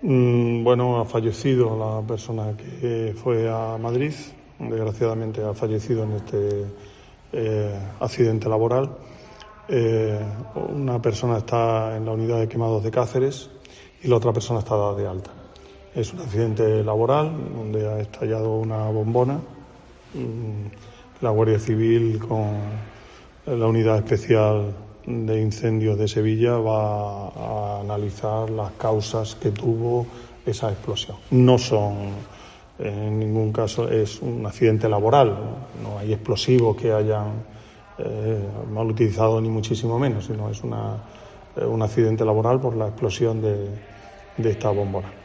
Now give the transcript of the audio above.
Bueno, ha fallecido la persona que fue a Madrid. Desgraciadamente ha fallecido en este accidente laboral. Una persona está en la unidad de quemados de Cáceres y la otra persona está dada de alta. Es un accidente laboral donde ha estallado una bombona. La Guardia Civil con la Unidad Especial de Incendios de Sevilla va a analizar las causas que tuvo esa explosión. No son, en ningún caso, es un accidente laboral, no hay explosivos que hayan mal utilizado ni muchísimo menos, sino es un accidente laboral por la explosión de esta bombona.